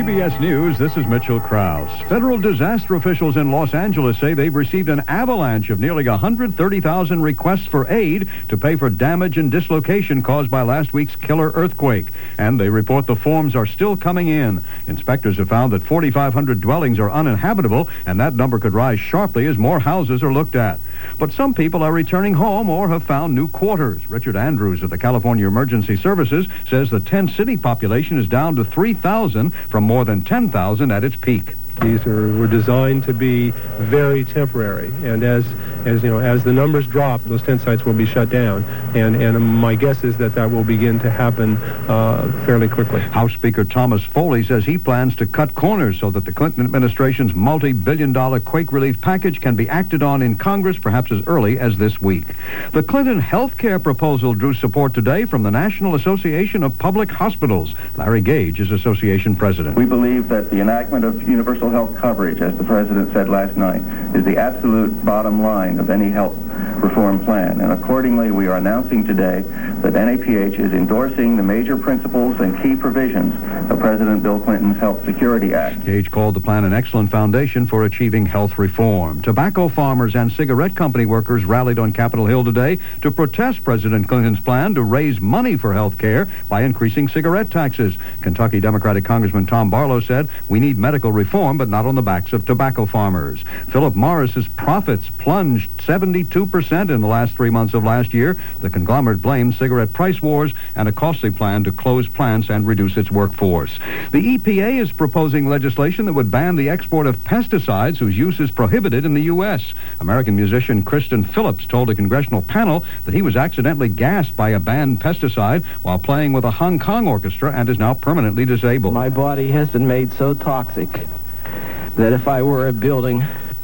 CBS News, this is Mitchell Krause. Federal disaster officials in Los Angeles say they've received an avalanche of nearly 130,000 requests for aid to pay for damage and dislocation caused by last week's killer earthquake. And they report the forms are still coming in. Inspectors have found that 4,500 dwellings are uninhabitable, and that number could rise sharply as more houses are looked at. But some people are returning home or have found new quarters. Richard Andrews of the California Emergency Services says the tent city population is down to 3,000 from more than 10,000 at its peak. These were designed to be very temporary, and as the numbers drop, those tent sites will be shut down, and my guess is that will begin to happen fairly quickly. House Speaker Thomas Foley says he plans to cut corners so that the Clinton administration's multi-billion-dollar quake relief package can be acted on in Congress perhaps as early as this week. The Clinton health care proposal drew support today from the National Association of Public Hospitals. Larry Gage is association president. We believe that the enactment of universal health coverage, as the president said last night, is the absolute bottom line of any health reform plan. And accordingly, we are announcing today that NAPH is endorsing the major principles and key provisions of President Bill Clinton's Health Security Act. Gage called the plan an excellent foundation for achieving health reform. Tobacco farmers and cigarette company workers rallied on Capitol Hill today to protest President Clinton's plan to raise money for health care by increasing cigarette taxes. Kentucky Democratic Congressman Tom Barlow said, "We need medical reform, but not on the backs of tobacco farmers." Philip Morris's profits plunged 72% in the last 3 months of last year. The conglomerate blames cigarette price wars and a costly plan to close plants and reduce its workforce. The EPA is proposing legislation that would ban the export of pesticides whose use is prohibited in the U.S. American musician Kristen Phillips told a congressional panel that he was accidentally gassed by a banned pesticide while playing with a Hong Kong orchestra and is now permanently disabled. My body has been made so toxic that if I were a building,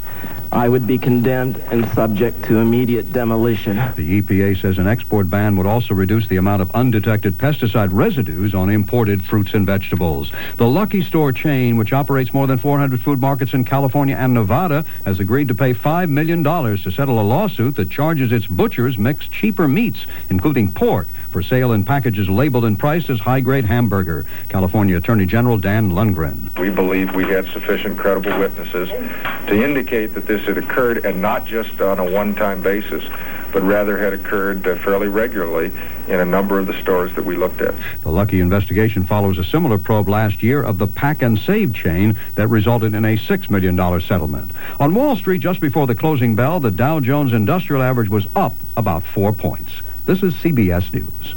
I would be condemned and subject to immediate demolition. The EPA says an export ban would also reduce the amount of undetected pesticide residues on imported fruits and vegetables. The Lucky Store chain, which operates more than 400 food markets in California and Nevada, has agreed to pay $5 million to settle a lawsuit that charges its butchers mix cheaper meats, including pork, for sale in packages labeled and priced as high-grade hamburger. California Attorney General Dan Lundgren. We believe we have sufficient credible witnesses to indicate that this had occurred, and not just on a one-time basis, but rather had occurred fairly regularly in a number of the stores that we looked at. The Lucky investigation follows a similar probe last year of the Pack and Save chain that resulted in a $6 million settlement. On Wall Street, just before the closing bell, the Dow Jones Industrial Average was up about 4 points. This is CBS News.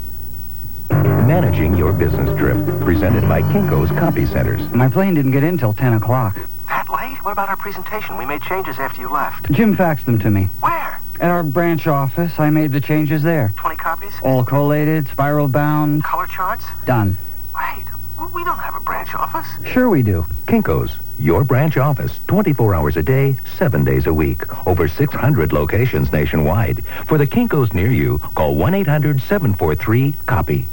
Managing your business trip, presented by Kinko's Copy Centers. My plane didn't get in till 10 o'clock. That late? What about our presentation? We made changes after you left. Jim faxed them to me. Where? At our branch office. I made the changes there. 20 copies? All collated, spiral bound. Color charts? Done. Wait, we don't have a branch office. Sure we do. Kinko's, your branch office, 24 hours a day, 7 days a week. Over 600 locations nationwide. For the Kinko's near you, call 1-800-743-COPY.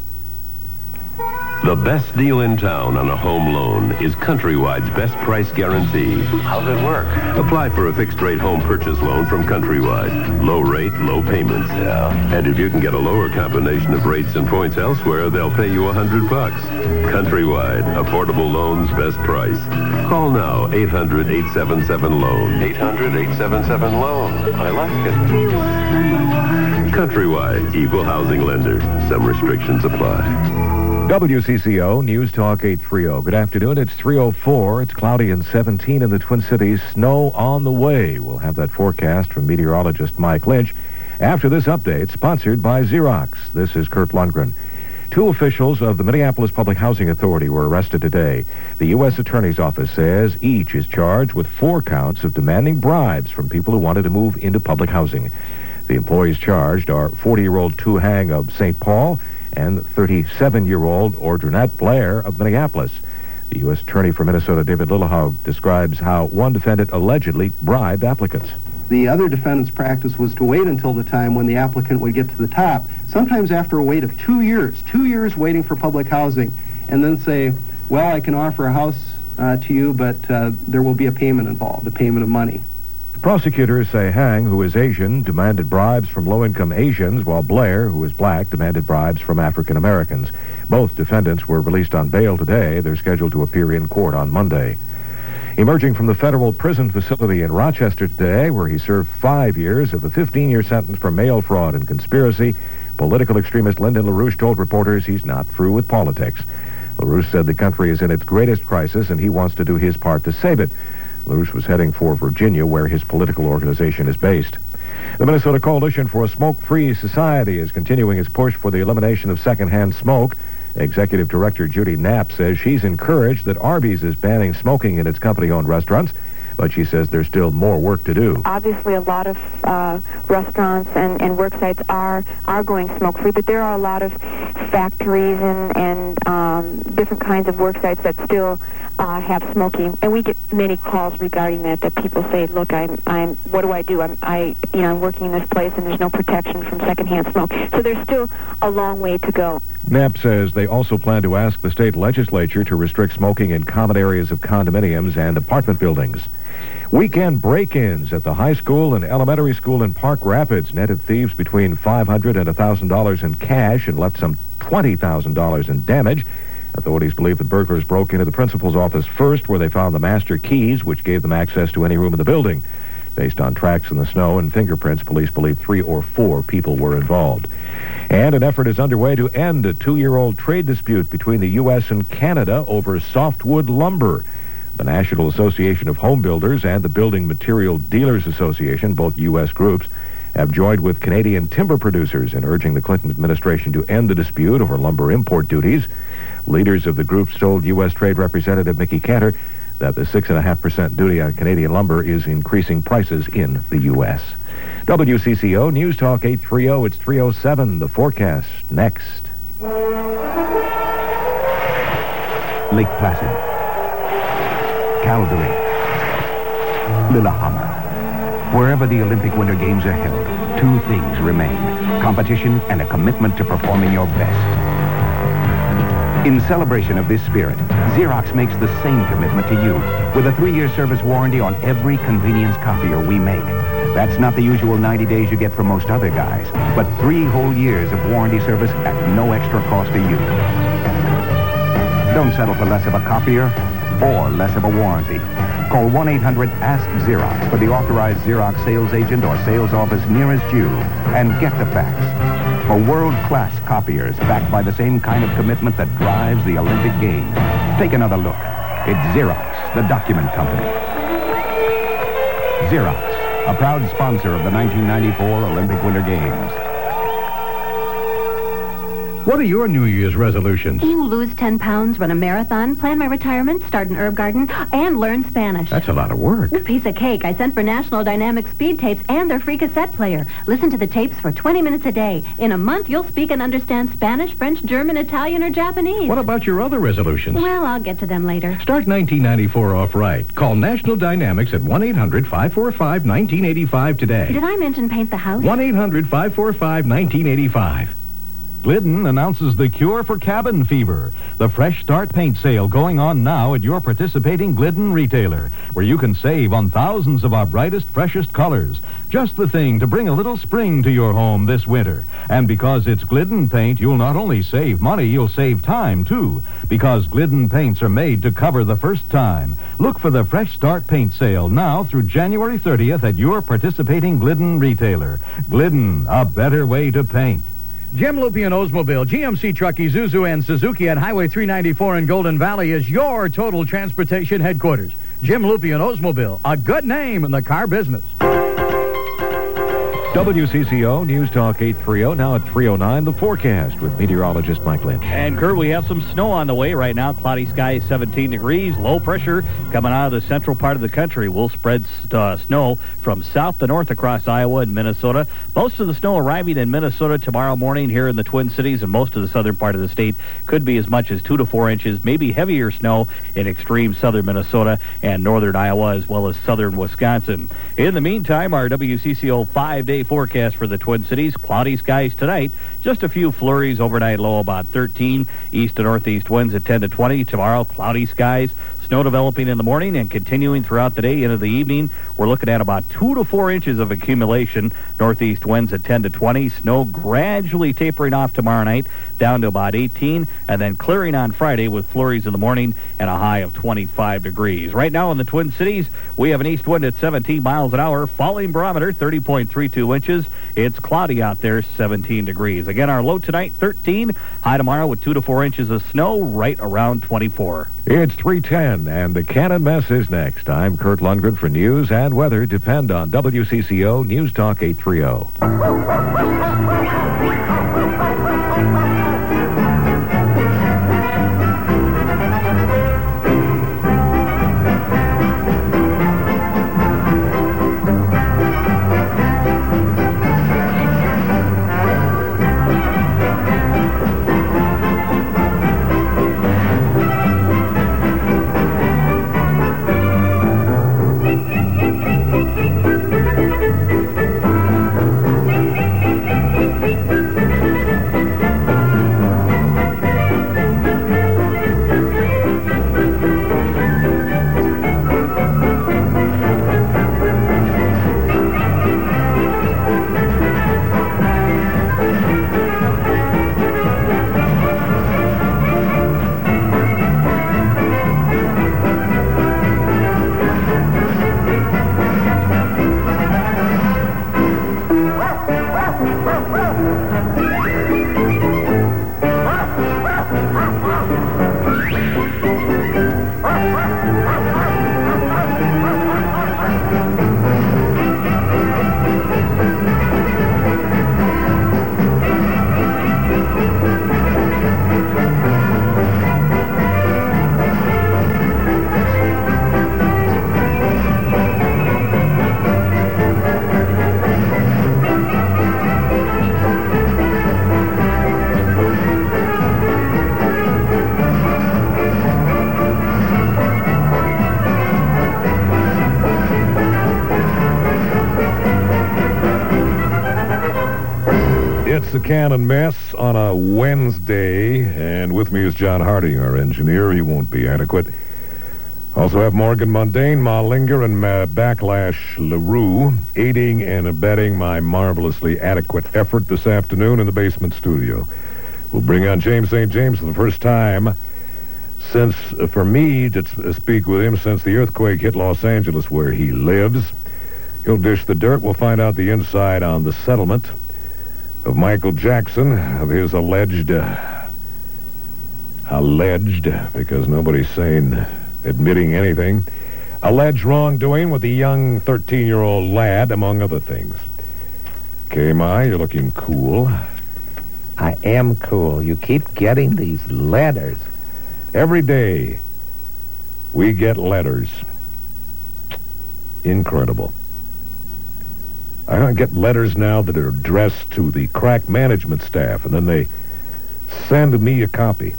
The best deal in town on a home loan is Countrywide's best price guarantee. How's it work? Apply for a fixed-rate home purchase loan from Countrywide. Low rate, low payments. Yeah. And if you can get a lower combination of rates and points elsewhere, they'll pay you $100. Countrywide, affordable loans, best price. Call now, 800-877-LOAN. 800-877-LOAN. I like it. Countrywide, equal housing lender. Some restrictions apply. WCCO News Talk 830. Good afternoon. It's 3:04. It's cloudy and 17 in the Twin Cities. Snow on the way. We'll have that forecast from meteorologist Mike Lynch after this update, sponsored by Xerox. This is Kurt Lundgren. 2 officials of the Minneapolis Public Housing Authority were arrested today. The U.S. Attorney's Office says each is charged with 4 counts of demanding bribes from people who wanted to move into public housing. The employees charged are 40-year-old Tu Hang of St. Paul and 37-year-old Audrinette Blair of Minneapolis. The U.S. Attorney for Minnesota, David Lillehaug, describes how one defendant allegedly bribed applicants. The other defendant's practice was to wait until the time when the applicant would get to the top, sometimes after a wait of 2 years waiting for public housing, and then say, well, I can offer a house to you, but there will be a payment involved, a payment of money. Prosecutors say Hang, who is Asian, demanded bribes from low-income Asians, while Blair, who is black, demanded bribes from African Americans. Both defendants were released on bail today. They're scheduled to appear in court on Monday. Emerging from the federal prison facility in Rochester today, where he served 5 years of a 15-year sentence for mail fraud and conspiracy, political extremist Lyndon LaRouche told reporters he's not through with politics. LaRouche said the country is in its greatest crisis and he wants to do his part to save it. LaRouche was heading for Virginia, where his political organization is based. The Minnesota Coalition for a Smoke-Free Society is continuing its push for the elimination of secondhand smoke. Executive Director Judy Knapp says she's encouraged that Arby's is banning smoking in its company-owned restaurants, but she says there's still more work to do. Obviously, a lot of restaurants and work sites are going smoke-free, but there are a lot of factories and different kinds of work sites that still have smoking, and we get many calls regarding that people say, "Look, I'm what do I do? I'm working in this place, and there's no protection from secondhand smoke." So there's still a long way to go. Knapp says they also plan to ask the state legislature to restrict smoking in common areas of condominiums and apartment buildings. Weekend break-ins at the high school and elementary school in Park Rapids netted thieves between $500 and $1,000 in cash and left some $20,000 in damage. Authorities believe the burglars broke into the principal's office first, where they found the master keys, which gave them access to any room in the building. Based on tracks in the snow and fingerprints, police believe 3 or 4 people were involved. And an effort is underway to end a 2-year-old trade dispute between the U.S. and Canada over softwood lumber. The National Association of Home Builders and the Building Material Dealers Association, both U.S. groups, have joined with Canadian timber producers in urging the Clinton administration to end the dispute over lumber import duties. Leaders of the groups told U.S. Trade Representative Mickey Cantor that the 6.5% duty on Canadian lumber is increasing prices in the U.S. WCCO News Talk 830, it's 3:07. The forecast next. Lake Placid, Calgary, Lillehammer. Wherever the Olympic Winter Games are held, 2 things remain: competition and a commitment to performing your best. In celebration of this spirit, Xerox makes the same commitment to you with a 3-year service warranty on every convenience copier we make. That's not the usual 90 days you get from most other guys, but 3 whole years of warranty service at no extra cost to you. Don't settle for less of a copier or less of a warranty. Call 1-800-ASK-XEROX for the authorized Xerox sales agent or sales office nearest you and get the facts. For world-class copiers backed by the same kind of commitment that drives the Olympic Games. Take another look. It's Xerox, the document company. Xerox, a proud sponsor of the 1994 Olympic Winter Games. What are your New Year's resolutions? Lose 10 pounds, run a marathon, plan my retirement, start an herb garden, and learn Spanish. That's a lot of work. Piece of cake. I sent for National Dynamic speed tapes and their free cassette player. Listen to the tapes for 20 minutes a day. In a month, you'll speak and understand Spanish, French, German, Italian, or Japanese. What about your other resolutions? Well, I'll get to them later. Start 1994 off right. Call National Dynamics at 1-800-545-1985 today. Did I mention paint the house? 1-800-545-1985. Glidden announces the cure for cabin fever. The Fresh Start paint sale going on now at your participating Glidden retailer, where you can save on thousands of our brightest, freshest colors. Just the thing to bring a little spring to your home this winter. And because it's Glidden paint, you'll not only save money, you'll save time, too. Because Glidden paints are made to cover the first time. Look for the Fresh Start paint sale now through January 30th at your participating Glidden retailer. Glidden, a better way to paint. Jim Lupian Oldsmobile, GMC Truck, Isuzu, and Suzuki at Highway 394 in Golden Valley is your total transportation headquarters. Jim Lupian Oldsmobile, a good name in the car business. WCCO News Talk 830, now at 3:09, the forecast with meteorologist Mike Lynch. And, Kurt, we have some snow on the way right now. Cloudy skies, 17 degrees. Low pressure coming out of the central part of the country will spread snow from south to north across Iowa and Minnesota. Most of the snow arriving in Minnesota tomorrow morning here in the Twin Cities, and most of the southern part of the state could be as much as 2 to 4 inches, maybe heavier snow in extreme southern Minnesota and northern Iowa, as well as southern Wisconsin. In the meantime, our WCCO 5-day forecast for the Twin Cities: cloudy skies tonight, just a few flurries overnight, low about 13, east to northeast winds at 10 to 20. Tomorrow, cloudy skies, Snow developing in the morning and continuing throughout the day into the evening. We're looking at about 2 to 4 inches of accumulation. Northeast winds at 10 to 20. Snow gradually tapering off tomorrow night down to about 18, and then clearing on Friday with flurries in the morning and a high of 25 degrees. Right now in the Twin Cities, we have an east wind at 17 miles an hour. Falling barometer, 30.32 inches. It's cloudy out there, 17 degrees. Again, our low tonight, 13. High tomorrow with 2 to 4 inches of snow, right around 24. It's 3:10, and the Cannon Mess is next. I'm Kurt Lundgren for news and weather. Depend on WCCO News Talk 830. It's the Cannon Mess on a Wednesday, and with me is John Harding, our engineer. He won't be adequate. Also have Morgan Mundane, Ma Linger, and Backlash LaRue aiding and abetting my marvelously adequate effort this afternoon in the basement studio. We'll bring on James St. James for the first time since, for me, to speak with him since the earthquake hit Los Angeles, where he lives. He'll dish the dirt. We'll find out the inside on the settlement of Michael Jackson, of his alleged, because nobody's admitting anything, alleged wrongdoing with the young 13-year-old lad, among other things. Okay, Ma, you're looking cool. I am cool. You keep getting these letters. Every day, we get letters. Incredible. I get letters now that are addressed to the crack management staff, and then they send me a copy.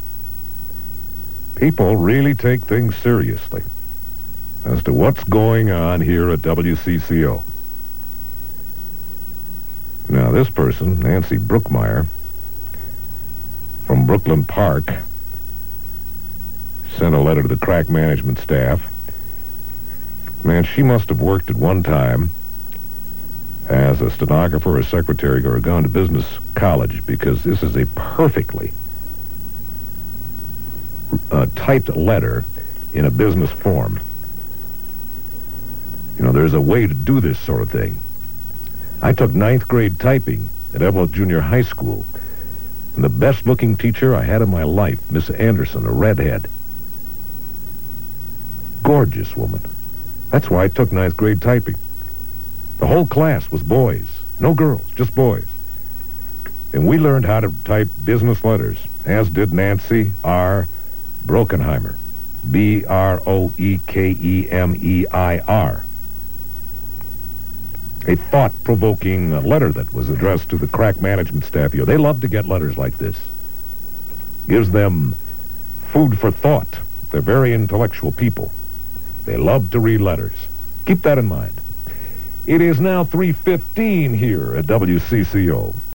People really take things seriously as to what's going on here at WCCO. Now, this person, Nancy Brookmeyer, from Brooklyn Park, sent a letter to the crack management staff. Man, she must have worked at one time as a stenographer or secretary or gone to business college, because this is a perfectly typed letter in a business form. You know, there's a way to do this sort of thing. I took 9th grade typing at Evelyn Junior High School, and the best-looking teacher I had in my life, Miss Anderson, a redhead. Gorgeous woman. That's why I took 9th grade typing. The whole class was boys. No girls, just boys. And we learned how to type business letters, as did Nancy R. Brokenheimer. Broekemeier. A thought-provoking letter that was addressed to the crack management staff here. They love to get letters like this. Gives them food for thought. They're very intellectual people. They love to read letters. Keep that in mind. It is now 3:15 here at WCCO.